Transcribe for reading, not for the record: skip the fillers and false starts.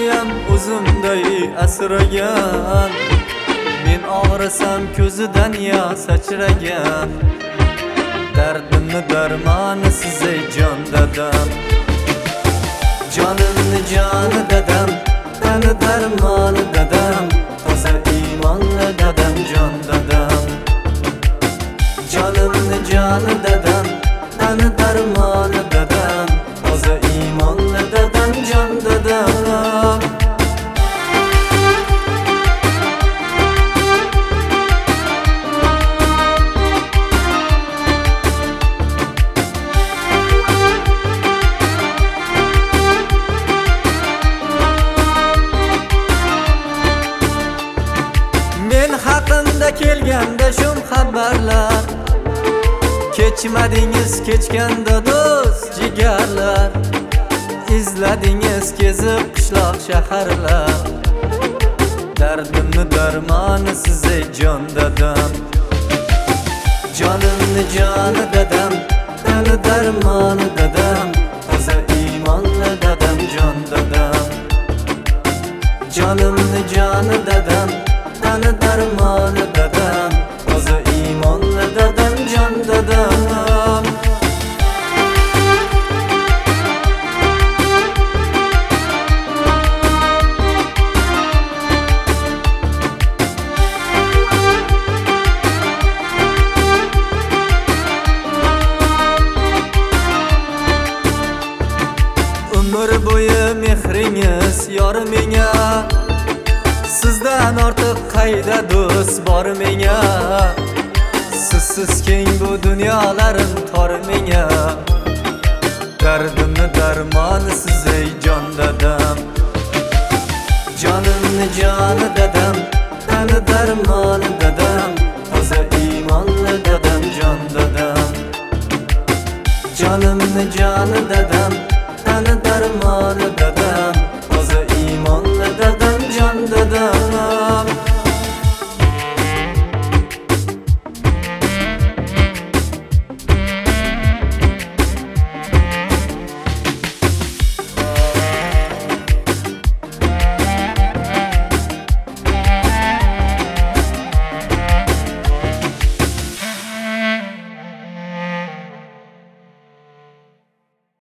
ham o'zimday asragan. Men og'risam ko'zidan yosh sachragan. Dardimni darmoni siz ey jon dadam. Jonimni joni dadam, tani darmoni dadam, toza iymonli dadam, jon dadam. Jonimni joni dadam, tani darmoni dadam, toza iymonli dadam, jon dadam. Men haqimda kelganda shum xabarlar, kechmadingiz kechganda do'st jigarlar, izladingiz kezib qishloq shaharlar. Dardimni darmoni siz ey jon dadam. Jonimni joni dadam, tani darmoni dadam, toza iymonli dadam, jon dadam. Jonimni joni dadam, tani darmoni dadam, toza iymonli dadam, jon dadam. Umr bo'yi mehringiz yor menga, sizdan ortiq qayda do'st bor menga. Sizsiz keng bu dunyolarim tor menga. Dardimni darmoni siz ey jon dadam. Jonimni joni dadam, tani darmoni dadam, toza iymonli dadam, jon dadam. Jonimni joni dadam, tani darmoni